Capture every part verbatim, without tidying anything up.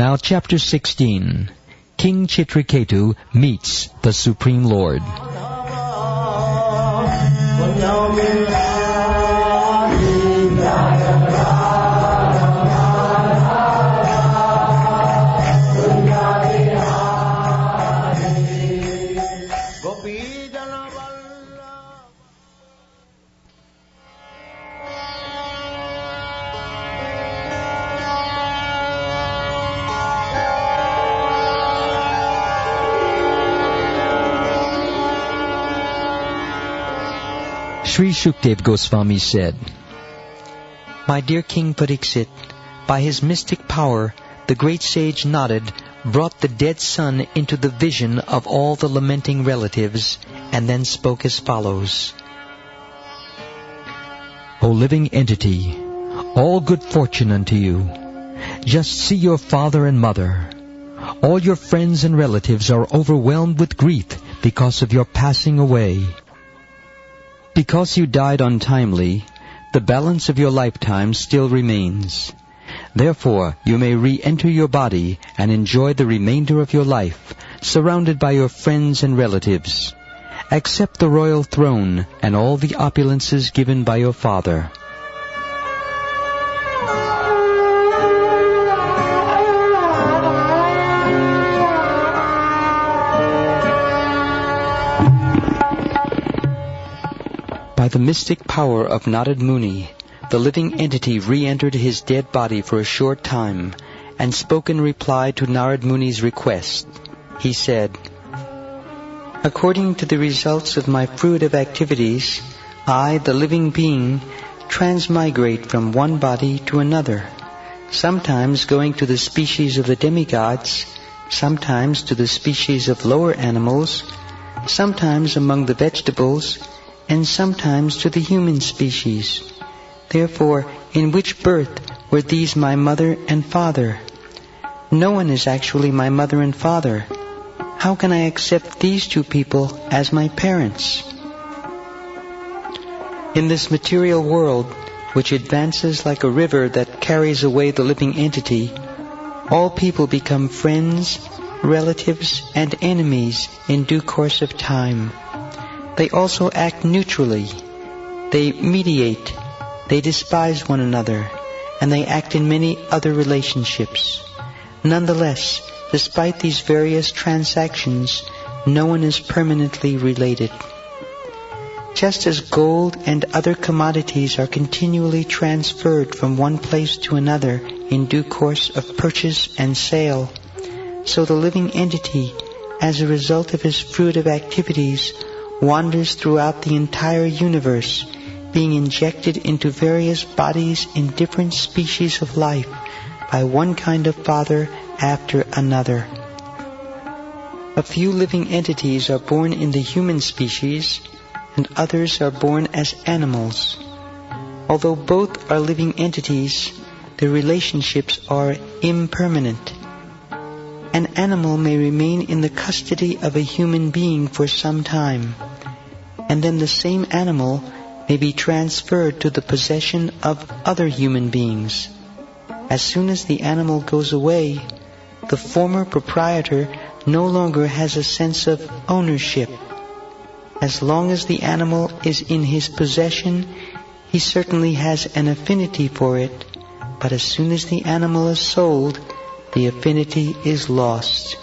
Now chapter sixteen. King Chitraketu meets the Supreme Lord. Sri Shukdev Goswami said, My dear King Pariksit, by his mystic power, the great sage Narad brought the dead son into the vision of all the lamenting relatives, and then spoke as follows. O living entity, all good fortune unto you. Just see your father and mother. All your friends and relatives are overwhelmed with grief because of your passing away. Because you died untimely, the balance of your lifetime still remains. Therefore, you may re-enter your body and enjoy the remainder of your life, surrounded by your friends and relatives. Accept the royal throne and all the opulences given by your father. By the mystic power of Narad Muni, the living entity re-entered his dead body for a short time and spoke in reply to Narad Muni's request. He said, According to the results of my fruitive activities, I, the living being, transmigrate from one body to another, sometimes going to the species of the demigods, sometimes to the species of lower animals, sometimes among the vegetables, and sometimes to the human species. Therefore, in which birth were these my mother and father? No one is actually my mother and father. How can I accept these two people as my parents? In this material world, which advances like a river that carries away the living entity, all people become friends, relatives, and enemies in due course of time. They also act neutrally. They mediate. They despise one another. And they act in many other relationships. Nonetheless, despite these various transactions, no one is permanently related. Just as gold and other commodities are continually transferred from one place to another in due course of purchase and sale, so the living entity, as a result of his fruitive activities, wanders throughout the entire universe, being injected into various bodies in different species of life by one kind of father after another. A few living entities are born in the human species, and others are born as animals. Although both are living entities, their relationships are impermanent. An animal may remain in the custody of a human being for some time, and then the same animal may be transferred to the possession of other human beings. As soon as the animal goes away, the former proprietor no longer has a sense of ownership. As long as the animal is in his possession, he certainly has an affinity for it, but as soon as the animal is sold, the affinity is lost.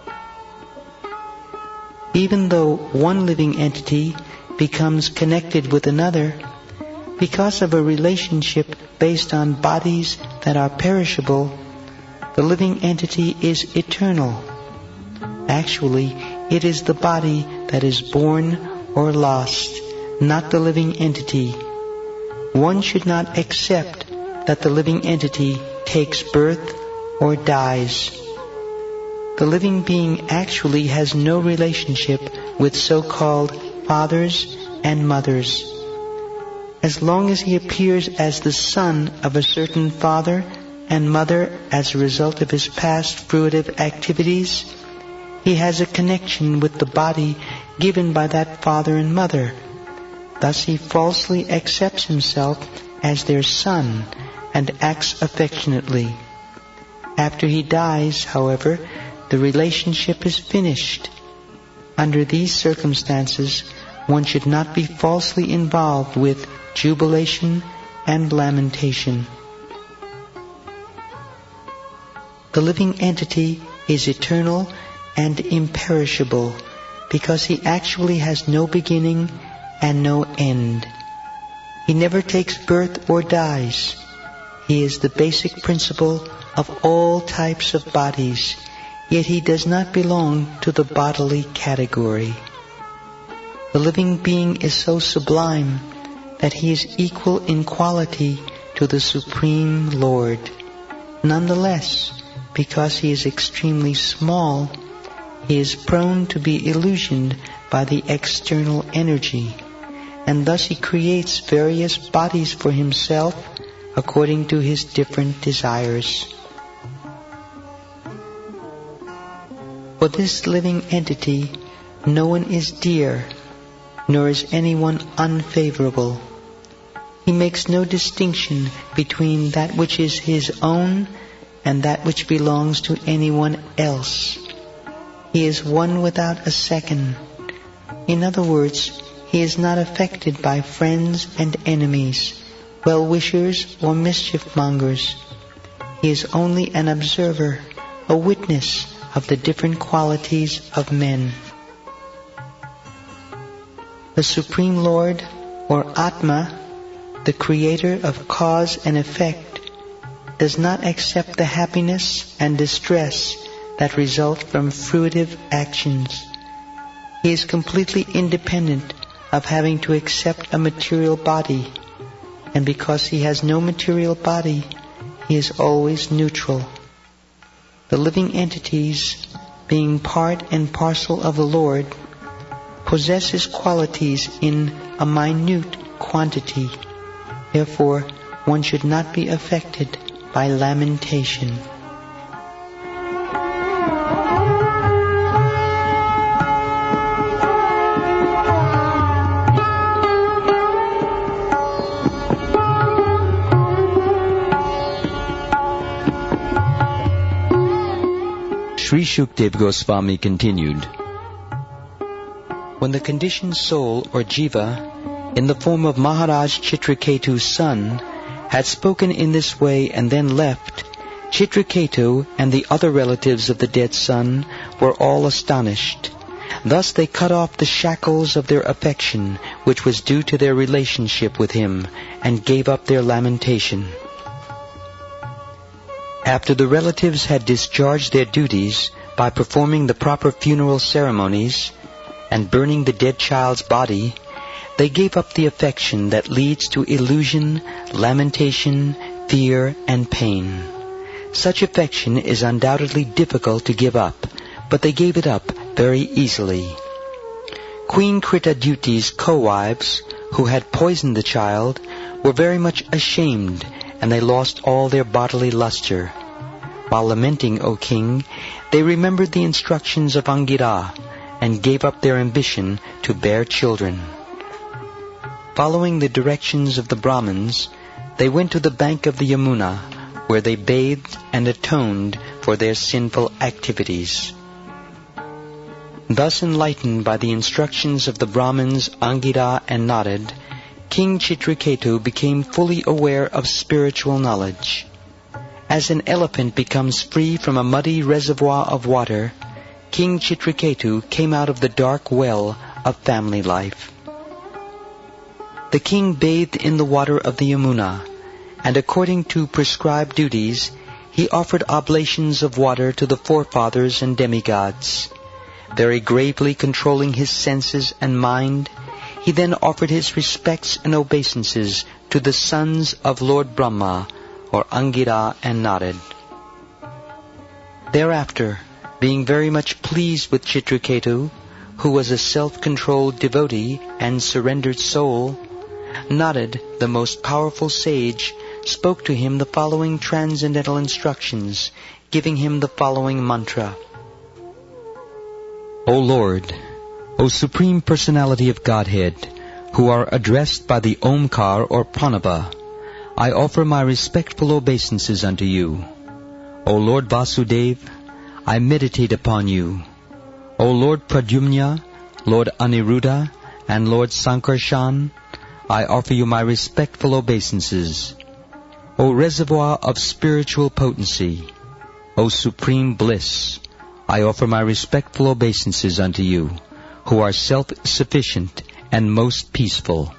Even though one living entity becomes connected with another, because of a relationship based on bodies that are perishable, the living entity is eternal. Actually, it is the body that is born or lost, not the living entity. One should not accept that the living entity takes birth or dies. The living being actually has no relationship with so-called fathers and mothers. As long as he appears as the son of a certain father and mother as a result of his past fruitive activities, he has a connection with the body given by that father and mother. Thus he falsely accepts himself as their son and acts affectionately. After he dies, however, the relationship is finished. Under these circumstances, one should not be falsely involved with jubilation and lamentation. The living entity is eternal and imperishable because he actually has no beginning and no end. He never takes birth or dies. He is the basic principle of all types of bodies, yet he does not belong to the bodily category. The living being is so sublime that he is equal in quality to the Supreme Lord. Nonetheless, because he is extremely small, he is prone to be illusioned by the external energy, and thus he creates various bodies for himself according to his different desires. For this living entity, no one is dear, nor is anyone unfavorable. He makes no distinction between that which is his own and that which belongs to anyone else. He is one without a second. In other words, he is not affected by friends and enemies, well-wishers or mischief-mongers. He is only an observer, a witness of the different qualities of men. The Supreme Lord, or Atma, the creator of cause and effect, does not accept the happiness and distress that result from fruitive actions. He is completely independent of having to accept a material body, and because he has no material body, he is always neutral. The living entities, being part and parcel of the Lord, possess his qualities in a minute quantity. Therefore, one should not be affected by lamentation. Sri Shukdev Goswami continued. When the conditioned soul, or jiva, in the form of Maharaj Chitraketu's son, had spoken in this way and then left, Chitraketu and the other relatives of the dead son were all astonished. Thus they cut off the shackles of their affection, which was due to their relationship with him, and gave up their lamentation. After the relatives had discharged their duties by performing the proper funeral ceremonies and burning the dead child's body, they gave up the affection that leads to illusion, lamentation, fear, and pain. Such affection is undoubtedly difficult to give up, but they gave it up very easily. Queen Kritaduti's co-wives, who had poisoned the child, were very much ashamed, and they lost all their bodily luster. While lamenting, O king, they remembered the instructions of Angira, and gave up their ambition to bear children. Following the directions of the Brahmins, they went to the bank of the Yamuna, where they bathed and atoned for their sinful activities. Thus enlightened by the instructions of the Brahmins Angira and Narad, King Chitraketu became fully aware of spiritual knowledge. As an elephant becomes free from a muddy reservoir of water, King Chitraketu came out of the dark well of family life. The king bathed in the water of the Yamuna, and according to prescribed duties, he offered oblations of water to the forefathers and demigods. Very gravely controlling his senses and mind, he then offered his respects and obeisances to the sons of Lord Brahma, or Angira and Narad. Thereafter, being very much pleased with Chitraketu, who was a self-controlled devotee and surrendered soul, Narad, the most powerful sage, spoke to him the following transcendental instructions, giving him the following mantra. O Lord, O Supreme Personality of Godhead, who are addressed by the Omkar or Pranava, I offer my respectful obeisances unto you. O Lord Vasudeva, I meditate upon you. O Lord Pradyumna, Lord Aniruddha, and Lord Sankarshan, I offer you my respectful obeisances. O reservoir of spiritual potency, O supreme bliss, I offer my respectful obeisances unto you, who are self-sufficient and most peaceful.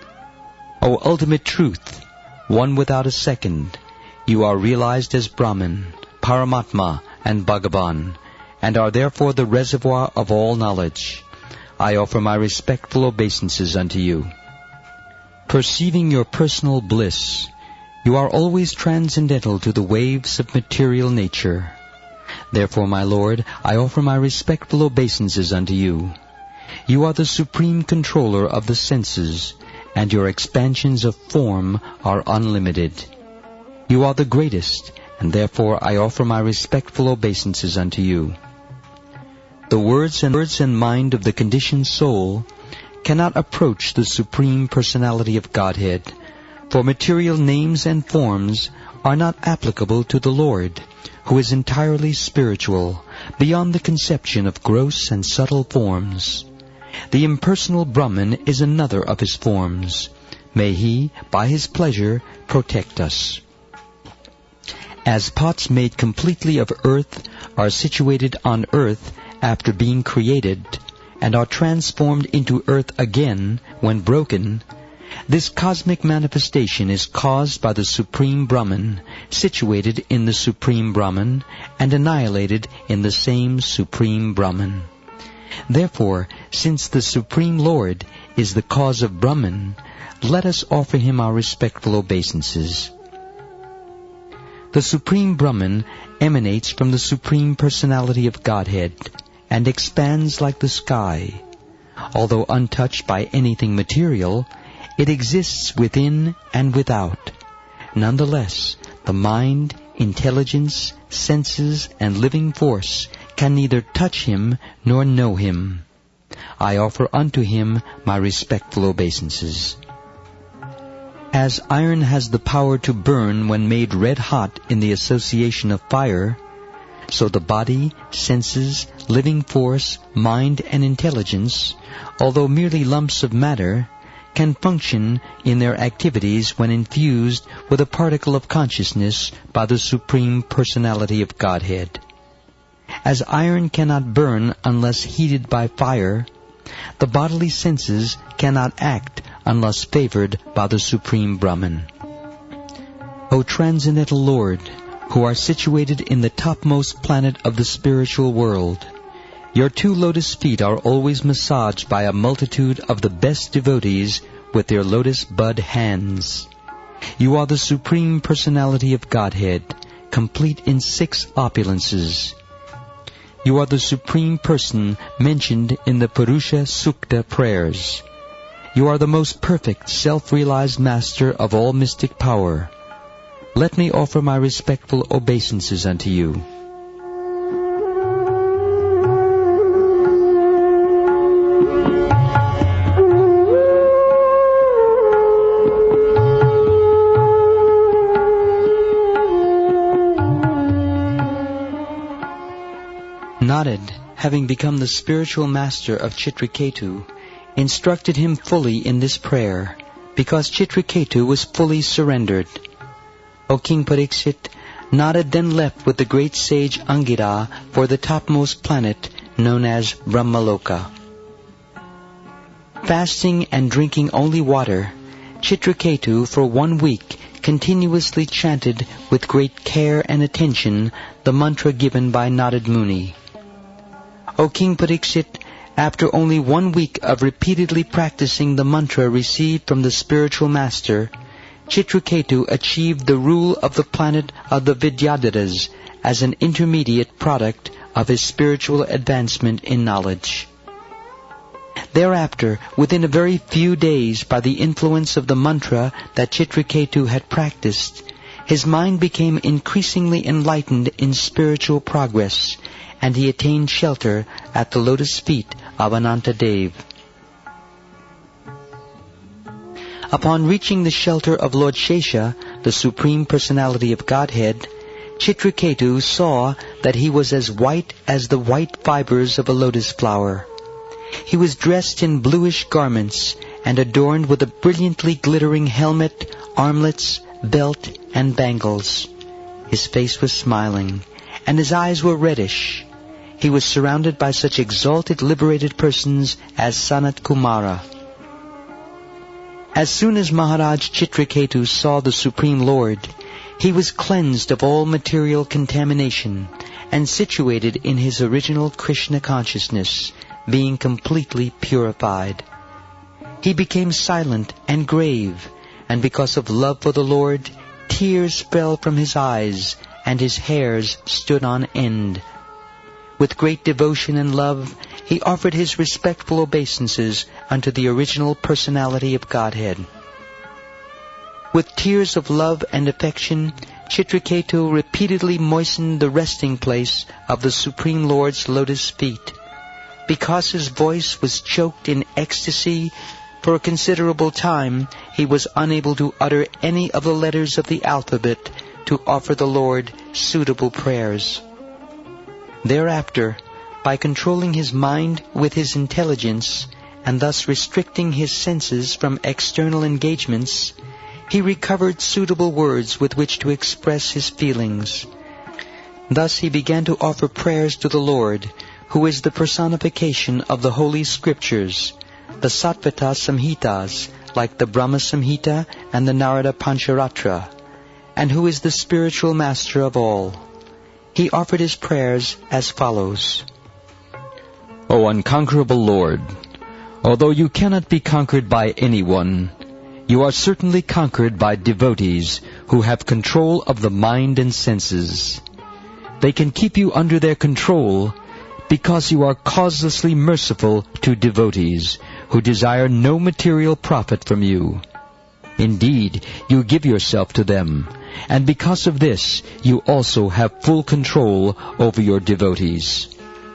O ultimate truth, one without a second, you are realized as Brahman, Paramatma, and Bhagavan, and are therefore the reservoir of all knowledge. I offer my respectful obeisances unto you. Perceiving your personal bliss, you are always transcendental to the waves of material nature. Therefore, my Lord, I offer my respectful obeisances unto you. You are the supreme controller of the senses, and your expansions of form are unlimited. You are the greatest, and therefore I offer my respectful obeisances unto you. The words and words and mind of the conditioned soul cannot approach the Supreme Personality of Godhead, for material names and forms are not applicable to the Lord, who is entirely spiritual, beyond the conception of gross and subtle forms. The impersonal Brahman is another of his forms. May he, by his pleasure, protect us. As pots made completely of earth are situated on earth after being created, and are transformed into earth again when broken, this cosmic manifestation is caused by the Supreme Brahman, situated in the Supreme Brahman, and annihilated in the same Supreme Brahman. Therefore, since the Supreme Lord is the cause of Brahman, let us offer him our respectful obeisances. The Supreme Brahman emanates from the Supreme Personality of Godhead, and expands like the sky. Although untouched by anything material, it exists within and without. Nonetheless, the mind, intelligence, senses, and living force can neither touch him nor know him. I offer unto him my respectful obeisances. As iron has the power to burn when made red hot in the association of fire, so the body, senses, living force, mind, and intelligence, although merely lumps of matter, can function in their activities when infused with a particle of consciousness by the Supreme Personality of Godhead. As iron cannot burn unless heated by fire, the bodily senses cannot act unless favored by the Supreme Brahman. O Transcendental Lord, who are situated in the topmost planet of the spiritual world, your two lotus feet are always massaged by a multitude of the best devotees with their lotus bud hands. You are the Supreme Personality of Godhead, complete in six opulences. You are the Supreme Person mentioned in the Purusha Sukta prayers. You are the most perfect self-realized master of all mystic power. Let me offer my respectful obeisances unto you. Narad, having become the spiritual master of Chitraketu, instructed him fully in this prayer, because Chitraketu was fully surrendered. O King Pariksit, Narad then left with the great sage Angira for the topmost planet known as Brahmaloka. Fasting and drinking only water, Chitraketu for one week continuously chanted with great care and attention the mantra given by Narad Muni. O King Pariksit, after only one week of repeatedly practicing the mantra received from the spiritual master, Chitraketu achieved the rule of the planet of the Vidyadharas as an intermediate product of his spiritual advancement in knowledge. Thereafter, within a very few days, by the influence of the mantra that Chitraketu had practiced, his mind became increasingly enlightened in spiritual progress, and he attained shelter at the lotus feet of Anantadev. Upon reaching the shelter of Lord Shesha, the Supreme Personality of Godhead, Chitraketu saw that he was as white as the white fibers of a lotus flower. He was dressed in bluish garments and adorned with a brilliantly glittering helmet, armlets, belt, and bangles. His face was smiling, and his eyes were reddish. He was surrounded by such exalted, liberated persons as Sanat Kumara. As soon as Maharaj Chitraketu saw the Supreme Lord, he was cleansed of all material contamination and situated in his original Krishna consciousness, being completely purified. He became silent and grave, and because of love for the Lord, tears fell from his eyes, and his hairs stood on end. With great devotion and love, he offered his respectful obeisances unto the original personality of Godhead. With tears of love and affection, Chitraketu repeatedly moistened the resting place of the Supreme Lord's lotus feet. Because his voice was choked in ecstasy, for a considerable time he was unable to utter any of the letters of the alphabet to offer the Lord suitable prayers. Thereafter, by controlling his mind with his intelligence, and thus restricting his senses from external engagements, he recovered suitable words with which to express his feelings. Thus he began to offer prayers to the Lord, who is the personification of the Holy Scriptures, the Sattvata Samhitas, like the Brahma Samhita and the Narada Pancharatra, and who is the spiritual master of all. He offered his prayers as follows. O unconquerable Lord, although you cannot be conquered by anyone, you are certainly conquered by devotees who have control of the mind and senses. They can keep you under their control because you are causelessly merciful to devotees who desire no material profit from you. Indeed, you give yourself to them, and because of this, you also have full control over your devotees.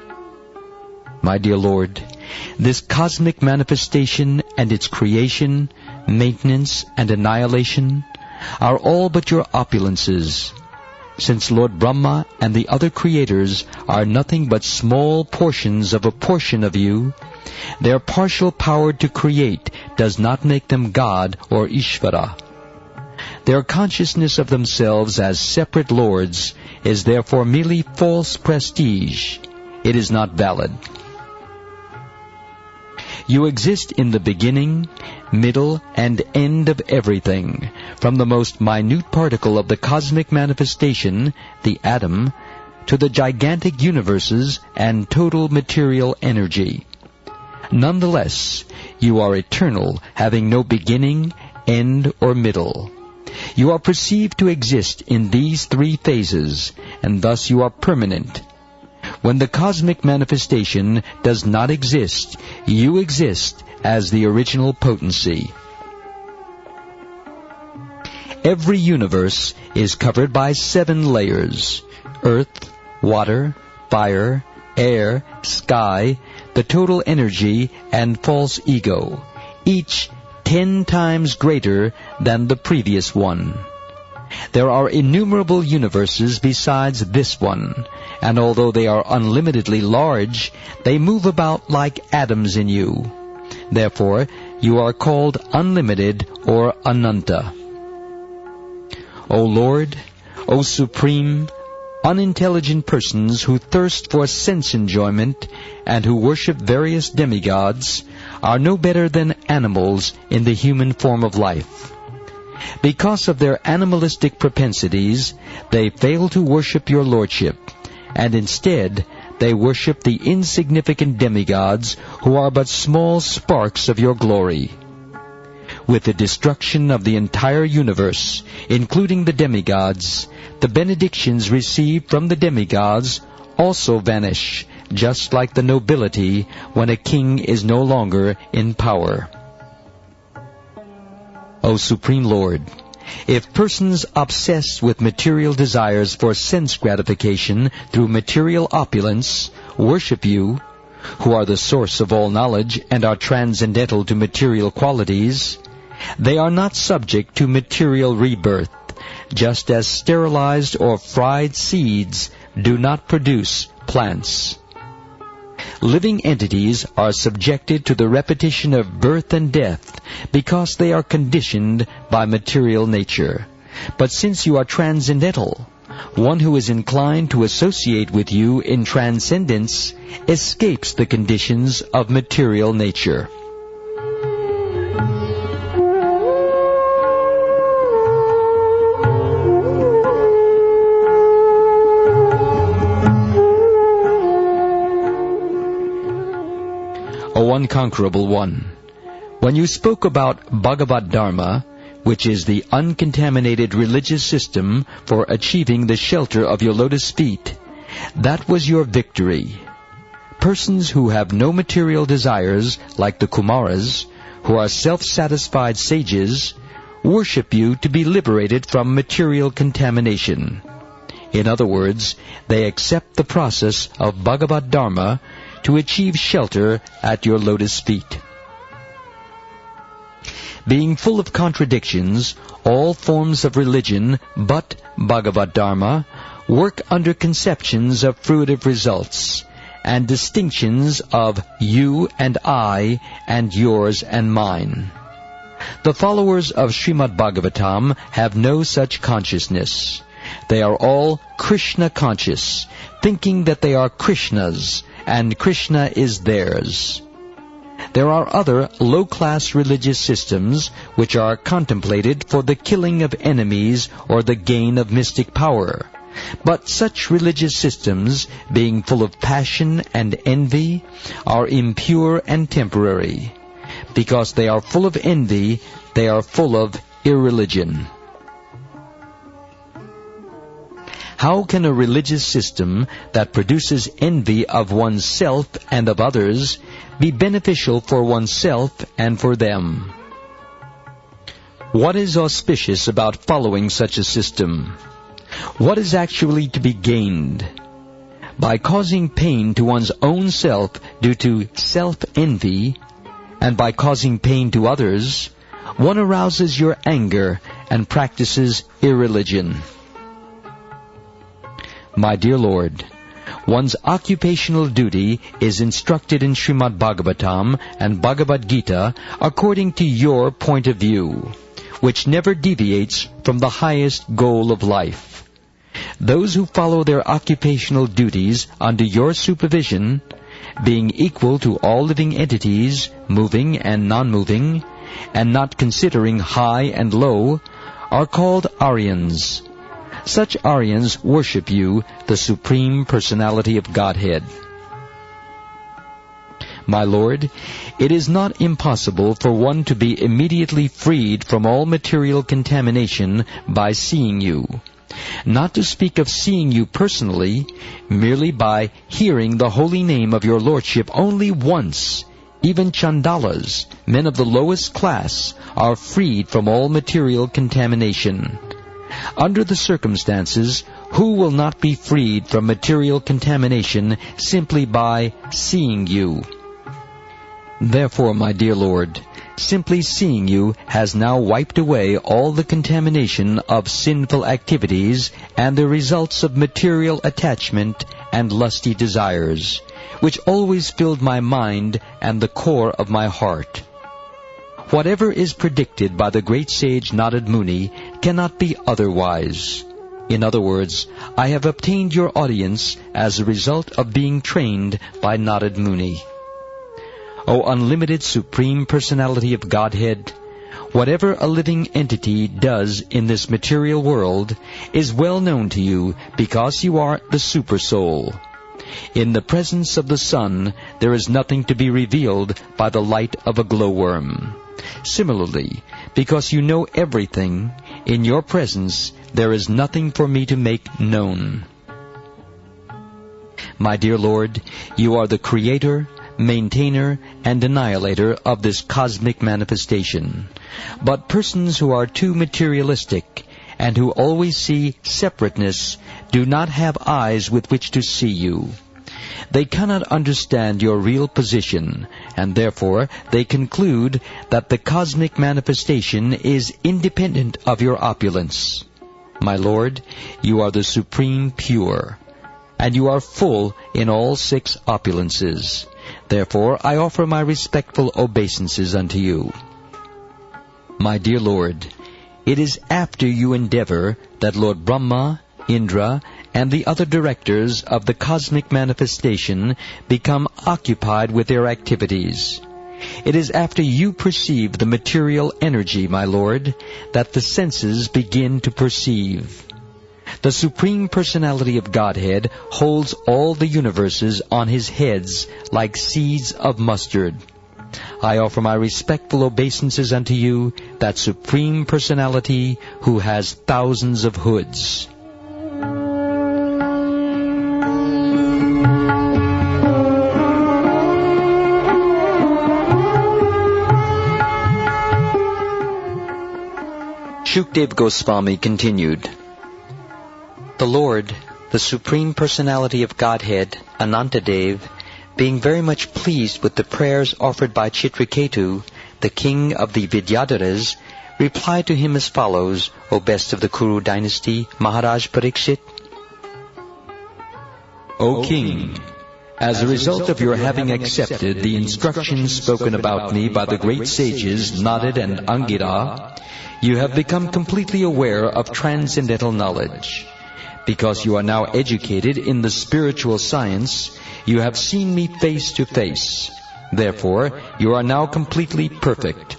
My dear Lord, this cosmic manifestation and its creation, maintenance, and annihilation are all but your opulences. Since Lord Brahma and the other creators are nothing but small portions of a portion of you, their partial power to create does not make them God or Ishvara. Their consciousness of themselves as separate lords is therefore merely false prestige. It is not valid. You exist in the beginning, middle, and end of everything, from the most minute particle of the cosmic manifestation, the atom, to the gigantic universes and total material energy. Nonetheless, you are eternal, having no beginning, end, or middle. You are perceived to exist in these three phases, and thus you are permanent. When the cosmic manifestation does not exist, you exist as the original potency. Every universe is covered by seven layers: earth, water, fire, air, sky, the total energy, and false ego, each ten times greater than the previous one. There are innumerable universes besides this one, and although they are unlimitedly large, they move about like atoms in you. Therefore, you are called unlimited or Ananta. O Lord, O Supreme, unintelligent persons who thirst for sense enjoyment and who worship various demigods are no better than animals in the human form of life. Because of their animalistic propensities, they fail to worship your lordship, and instead they worship the insignificant demigods who are but small sparks of your glory. With the destruction of the entire universe, including the demigods, the benedictions received from the demigods also vanish, just like the nobility when a king is no longer in power. O Supreme Lord, if persons obsessed with material desires for sense gratification through material opulence worship you, who are the source of all knowledge and are transcendental to material qualities, they are not subject to material rebirth, just as sterilized or fried seeds do not produce plants. Living entities are subjected to the repetition of birth and death because they are conditioned by material nature. But since you are transcendental, one who is inclined to associate with you in transcendence escapes the conditions of material nature. O unconquerable one, when you spoke about Bhagavad Dharma, which is the uncontaminated religious system for achieving the shelter of your lotus feet, that was your victory. Persons who have no material desires, like the Kumaras, who are self-satisfied sages, worship you to be liberated from material contamination. In other words, they accept the process of Bhagavad Dharma to achieve shelter at your lotus feet. Being full of contradictions, all forms of religion but Bhagavad Dharma work under conceptions of fruitive results and distinctions of you and I and yours and mine. The followers of Srimad Bhagavatam have no such consciousness. They are all Krishna conscious, thinking that they are Krishna's and Krishna is theirs. There are other low-class religious systems which are contemplated for the killing of enemies or the gain of mystic power. But such religious systems, being full of passion and envy, are impure and temporary. Because they are full of envy, they are full of irreligion. How can a religious system that produces envy of oneself and of others be beneficial for oneself and for them? What is auspicious about following such a system? What is actually to be gained? By causing pain to one's own self due to self-envy, and by causing pain to others, one arouses your anger and practices irreligion. My dear Lord, one's occupational duty is instructed in Srimad Bhagavatam and Bhagavad Gita according to your point of view, which never deviates from the highest goal of life. Those who follow their occupational duties under your supervision, being equal to all living entities, moving and non-moving, and not considering high and low, are called Aryans. Such Aryans worship you, the Supreme Personality of Godhead. My Lord, it is not impossible for one to be immediately freed from all material contamination by seeing you. Not to speak of seeing you personally, merely by hearing the holy name of your Lordship only once, even Chandalas, men of the lowest class, are freed from all material contamination. Under the circumstances, who will not be freed from material contamination simply by seeing you? Therefore, my dear Lord, simply seeing you has now wiped away all the contamination of sinful activities and the results of material attachment and lusty desires, which always filled my mind and the core of my heart. Whatever is predicted by the great sage Narad Muni cannot be otherwise. In other words, I have obtained your audience as a result of being trained by Narad Muni. O unlimited Supreme Personality of Godhead, whatever a living entity does in this material world is well known to you because you are the Super Soul. In the presence of the sun, there is nothing to be revealed by the light of a glowworm. Similarly, because you know everything, in your presence there is nothing for me to make known. My dear Lord, you are the creator, maintainer, and annihilator of this cosmic manifestation. But persons who are too materialistic and who always see separateness do not have eyes with which to see you. They cannot understand your real position, and therefore they conclude that the cosmic manifestation is independent of your opulence. My Lord, you are the supreme pure, and you are full in all six opulences. Therefore I offer my respectful obeisances unto you. My dear Lord, it is after you endeavor that Lord Brahma, Indra, and the other directors of the cosmic manifestation become occupied with their activities. It is after you perceive the material energy, my Lord, that the senses begin to perceive. The Supreme Personality of Godhead holds all the universes on his heads like seeds of mustard. I offer my respectful obeisances unto you, that Supreme Personality who has thousands of hoods. Shukdev Goswami continued, The Lord, the Supreme Personality of Godhead, Anantadev, being very much pleased with the prayers offered by Chitraketu, the king of the Vidyadharas, replied to him as follows, O best of the Kuru dynasty, Maharaj Parikshit. O king, as a result of your having accepted the instructions spoken about me by the great sages Nadad and Angira, you have become completely aware of transcendental knowledge. Because you are now educated in the spiritual science, you have seen me face to face. Therefore, you are now completely perfect.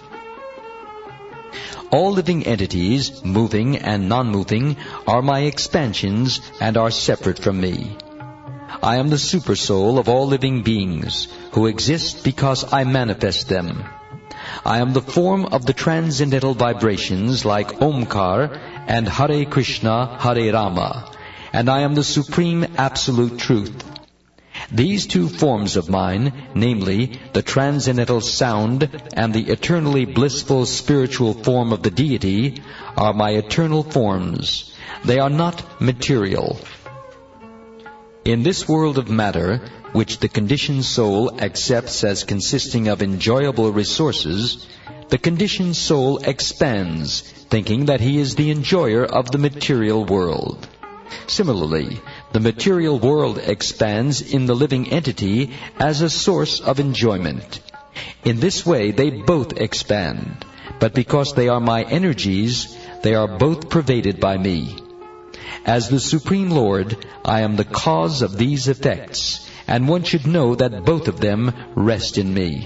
All living entities, moving and non-moving, are my expansions and are separate from me. I am the supersoul of all living beings, who exist because I manifest them. I am the form of the transcendental vibrations like Omkar and Hare Krishna, Hare Rama, and I am the supreme absolute truth. These two forms of mine, namely the transcendental sound and the eternally blissful spiritual form of the deity, are my eternal forms. They are not material. In this world of matter, which the conditioned soul accepts as consisting of enjoyable resources, the conditioned soul expands, thinking that he is the enjoyer of the material world. Similarly, the material world expands in the living entity as a source of enjoyment. In this way they both expand, but because they are my energies, they are both pervaded by me. As the Supreme Lord, I am the cause of these effects, and one should know that both of them rest in me.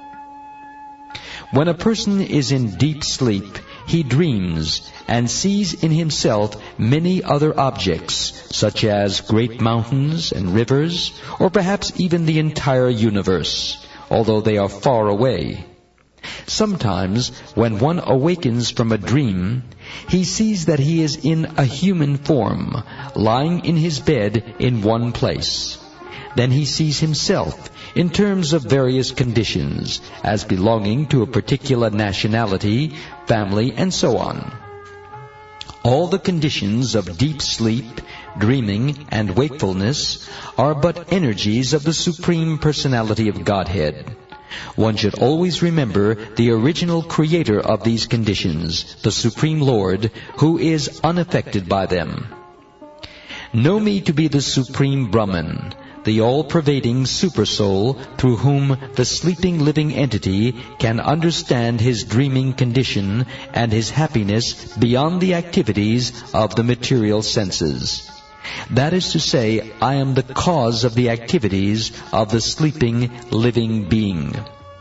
When a person is in deep sleep, he dreams and sees in himself many other objects, such as great mountains and rivers, or perhaps even the entire universe, although they are far away. Sometimes, when one awakens from a dream, he sees that he is in a human form, lying in his bed in one place. Then he sees himself in terms of various conditions, as belonging to a particular nationality, family, and so on. All the conditions of deep sleep, dreaming, and wakefulness are but energies of the Supreme Personality of Godhead. One should always remember the original creator of these conditions, the Supreme Lord, who is unaffected by them. Know me to be the Supreme Brahman, the all-pervading Supersoul, through whom the sleeping living entity can understand his dreaming condition and his happiness beyond the activities of the material senses. That is to say, I am the cause of the activities of the sleeping living being.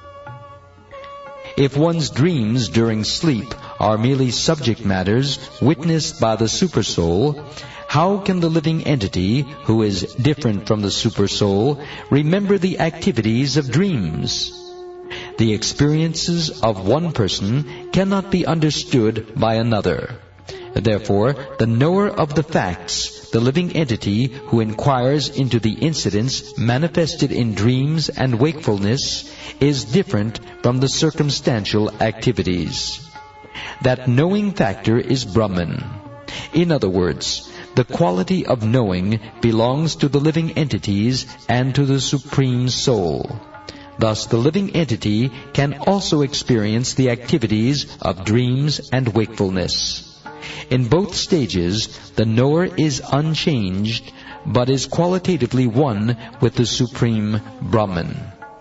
If one's dreams during sleep are merely subject matters witnessed by the Supersoul, how can the living entity, who is different from the Supersoul, remember the activities of dreams? The experiences of one person cannot be understood by another. Therefore, the knower of the facts, the living entity who inquires into the incidents manifested in dreams and wakefulness, is different from the circumstantial activities. That knowing factor is Brahman. In other words, the quality of knowing belongs to the living entities and to the Supreme Soul. Thus, the living entity can also experience the activities of dreams and wakefulness. In both stages, the knower is unchanged, but is qualitatively one with the Supreme Brahman.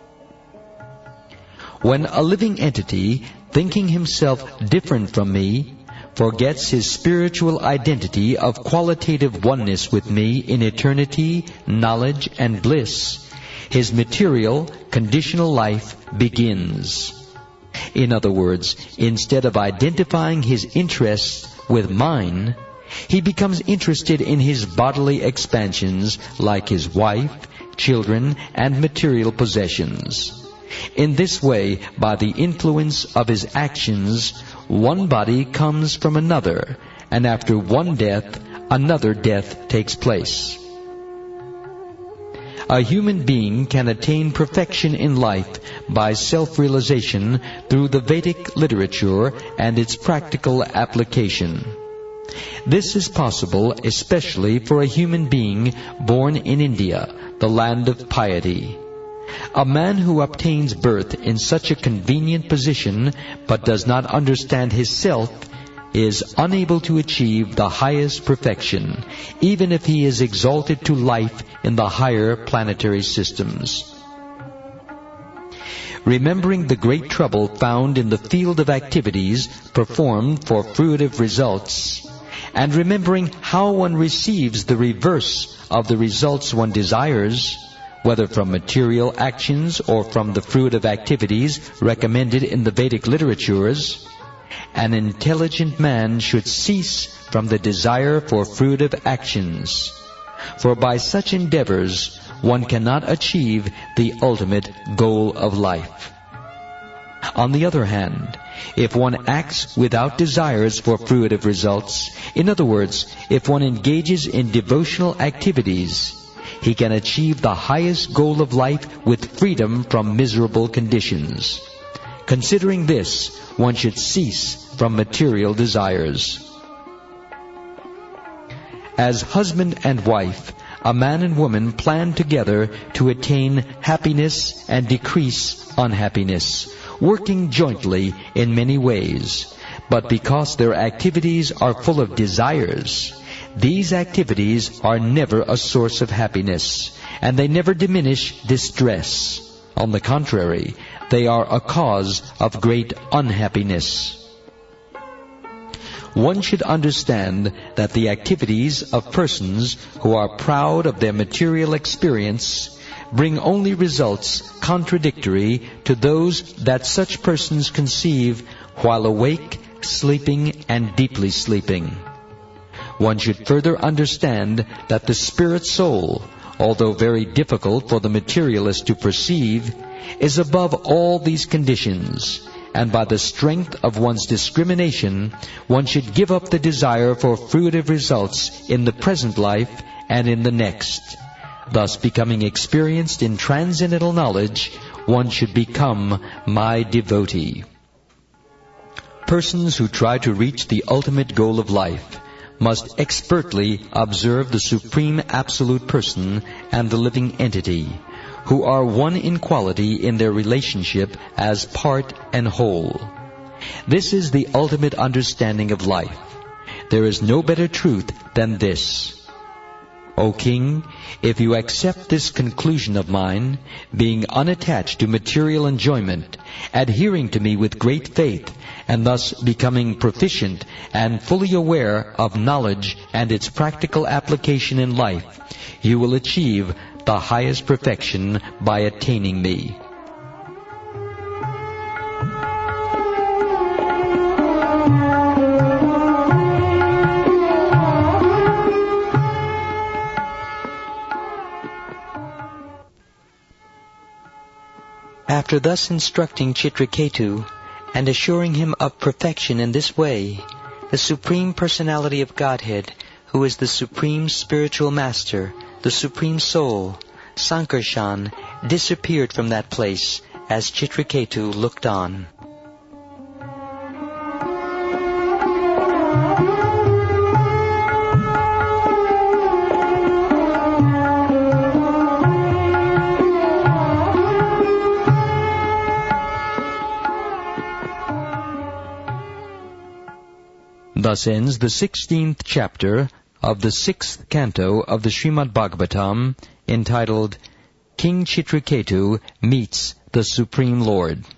When a living entity, thinking himself different from me, forgets his spiritual identity of qualitative oneness with me in eternity, knowledge, and bliss, his material, conditional life begins. In other words, instead of identifying his interests with mine, he becomes interested in his bodily expansions like his wife, children, and material possessions. In this way, by the influence of his actions, one body comes from another, and after one death, another death takes place. A human being can attain perfection in life by self-realization through the Vedic literature and its practical application. This is possible especially for a human being born in India, the land of piety. A man who obtains birth in such a convenient position but does not understand his self is unable to achieve the highest perfection, even if he is exalted to life in the higher planetary systems. Remembering the great trouble found in the field of activities performed for fruitive results, and remembering how one receives the reverse of the results one desires, whether from material actions or from the fruit of activities recommended in the Vedic literatures, an intelligent man should cease from the desire for fruitive actions, for by such endeavors one cannot achieve the ultimate goal of life. On the other hand, if one acts without desires for fruitive results, in other words, if one engages in devotional activities, he can achieve the highest goal of life with freedom from miserable conditions. Considering this, one should cease from material desires. As husband and wife, a man and woman plan together to attain happiness and decrease unhappiness, working jointly in many ways. But because their activities are full of desires, these activities are never a source of happiness, and they never diminish distress. On the contrary, they are a cause of great unhappiness. One should understand that the activities of persons who are proud of their material experience bring only results contradictory to those that such persons conceive while awake, sleeping, and deeply sleeping. One should further understand that the spirit soul, although very difficult for the materialist to perceive, is above all these conditions, and by the strength of one's discrimination, one should give up the desire for fruitive results in the present life and in the next. Thus, becoming experienced in transcendental knowledge, one should become my devotee. Persons who try to reach the ultimate goal of life must expertly observe the Supreme Absolute Person and the living entity, who are one in quality in their relationship as part and whole. This is the ultimate understanding of life. There is no better truth than this. O King, if you accept this conclusion of mine, being unattached to material enjoyment, adhering to me with great faith, and thus becoming proficient and fully aware of knowledge and its practical application in life, you will achieve the highest perfection by attaining me. After thus instructing Chitraketu and assuring him of perfection in this way, the Supreme Personality of Godhead, who is the Supreme Spiritual Master, the Supreme Soul, Sankarshan, disappeared from that place as Chitraketu looked on. Thus ends the sixteenth chapter of the sixth canto of the Srimad Bhagavatam, entitled King Chitraketu Meets the Supreme Lord.